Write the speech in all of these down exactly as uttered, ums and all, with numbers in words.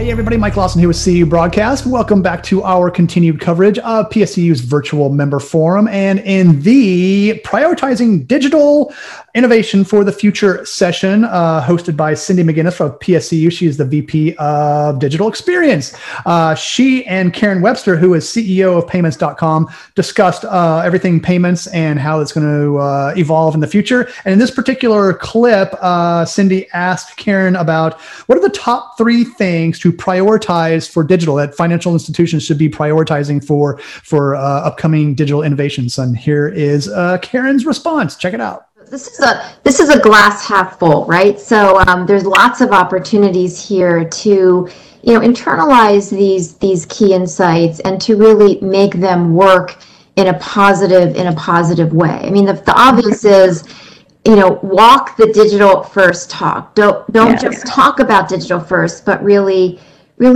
Hey everybody, Mike Lawson here with C U Broadcast. Welcome back to our continued coverage of P S C U's virtual member forum, and in the Prioritizing Digital Innovation for the Future session, uh, hosted by Cindy McGinnis of P S C U. She is the V P of Digital Experience. Uh, she and Karen Webster, who is C E O of payments dot com, discussed uh, everything payments and how it's going to uh, evolve in the future. And in this particular clip, uh, Cindy asked Karen about what are the top three things to prioritize for digital that financial institutions should be prioritizing for for uh, upcoming digital innovations. And here is uh, Karen's response. Check it out. This is a this is a glass half full, right? So um, there's lots of opportunities here to, you know, internalize these these key insights and to really make them work in a positive in a positive way. I mean, the, the obvious is, you know, walk the digital first talk. Don't don't yeah, just yeah. talk about digital first, but really, really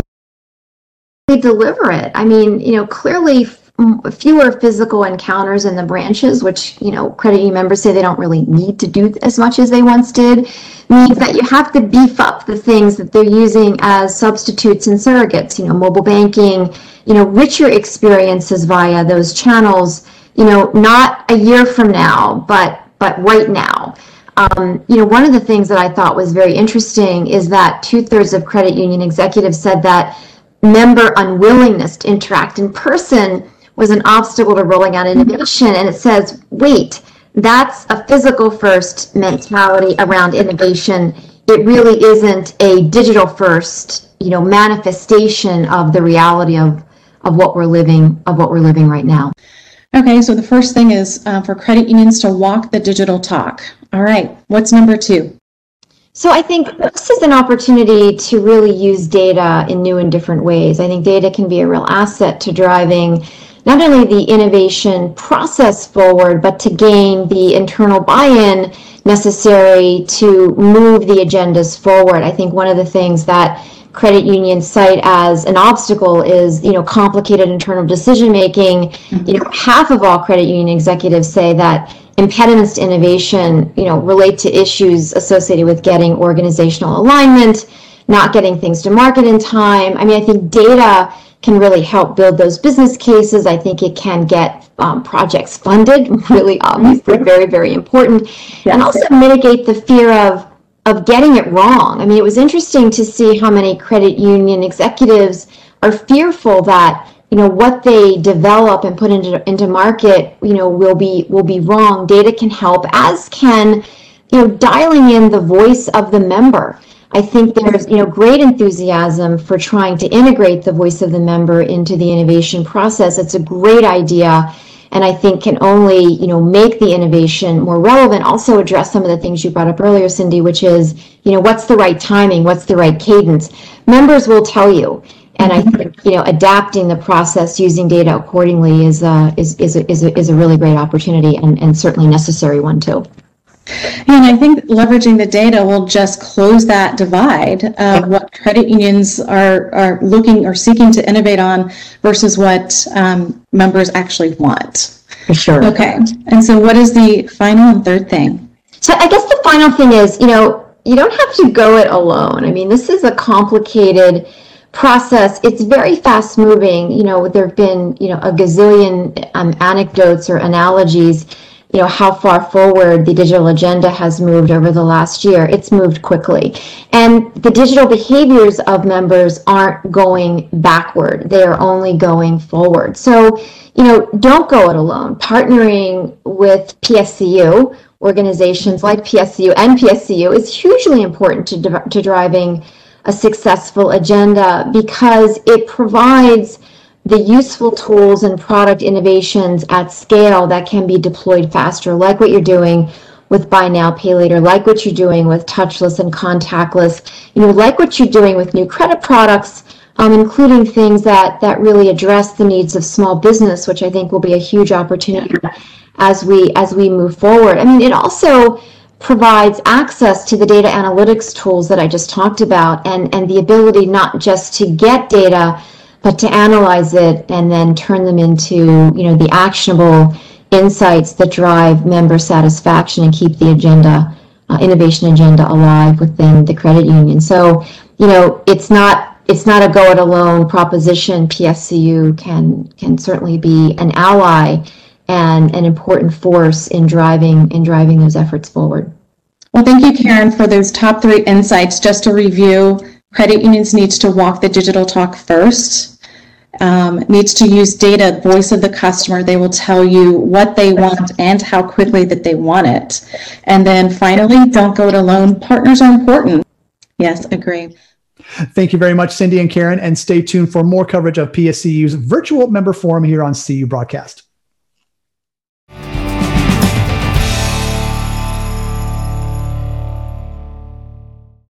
deliver it. I mean, you know, clearly f- fewer physical encounters in the branches, which, you know, credit union members say they don't really need to do as much as they once did, means that you have to beef up the things that they're using as substitutes and surrogates, you know, mobile banking, you know, richer experiences via those channels, you know, not a year from now, but but right now. Um, you know, one of the things that I thought was very interesting is that two-thirds of credit union executives said that member unwillingness to interact in person was an obstacle to rolling out innovation. And it says, wait, that's a physical first mentality around innovation. It really isn't a digital first, you know, manifestation of the reality of, of what we're living, of what we're living right now. Okay, so the first thing is uh, for credit unions to walk the digital talk. All right, what's number two? So I think this is an opportunity to really use data in new and different ways. I think data can be a real asset to driving not only the innovation process forward, but to gain the internal buy-in necessary to move the agendas forward. I think one of the things that credit unions cite as an obstacle is, you know, complicated internal decision making. Mm-hmm. You know, half of all credit union executives say that impediments to innovation, you know, relate to issues associated with getting organizational alignment, not getting things to market in time. I mean, I think data can really help build those business cases. I think it can get um, projects funded, really obviously very, very important, yes. And also mitigate the fear of of getting it wrong. I mean, it was interesting to see how many credit union executives are fearful that, you know, what they develop and put into into market, you know, will be will be wrong. Data can help, as can, you know, dialing in the voice of the member. I think there's, you know, great enthusiasm for trying to integrate the voice of the member into the innovation process. It's a great idea, and I think can only, you know, make the innovation more relevant. Also address some of the things you brought up earlier, Cindy, which is, you know, what's the right timing? What's the right cadence? Members will tell you. And I think, you know, adapting the process using data accordingly is uh, is is a, is a, is a really great opportunity, and, and certainly necessary one too. And I think leveraging the data will just close that divide of what credit unions are, are looking or seeking to innovate on versus what um, members actually want. For sure. Okay. And so what is the final and third thing? So I guess the final thing is, you know, you don't have to go it alone. I mean, this is a complicated process. It's very fast moving. You know, there have been, you know, a gazillion um, anecdotes or analogies, you know, how far forward the digital agenda has moved over the last year. It's moved quickly. And the digital behaviors of members aren't going backward. They are only going forward. So, you know, don't go it alone. Partnering with P S C U, organizations like P S C U and P S C U, is hugely important to, to driving a successful agenda, because it provides the useful tools and product innovations at scale that can be deployed faster, like what you're doing with Buy Now, Pay Later, like what you're doing with touchless and contactless, you know, like what you're doing with new credit products, um, including things that, that really address the needs of small business, which I think will be a huge opportunity as we as we move forward. I mean, it also provides access to the data analytics tools that I just talked about, and, and the ability not just to get data, but to analyze it and then turn them into, you know, the actionable insights that drive member satisfaction and keep the agenda, uh, innovation agenda alive within the credit union. So, you know, it's not it's not a go it alone proposition. P S C U can can certainly be an ally and an important force in driving in driving those efforts forward. Well, thank you, Karen, for those top three insights. Just to review, credit unions needs to walk the digital talk first, um, needs to use data, voice of the customer. They will tell you what they want and how quickly that they want it. And then finally, don't go it alone. Partners are important. Yes, agree. Thank you very much, Cindy and Karen, and stay tuned for more coverage of P S C U's virtual member forum here on C U Broadcast.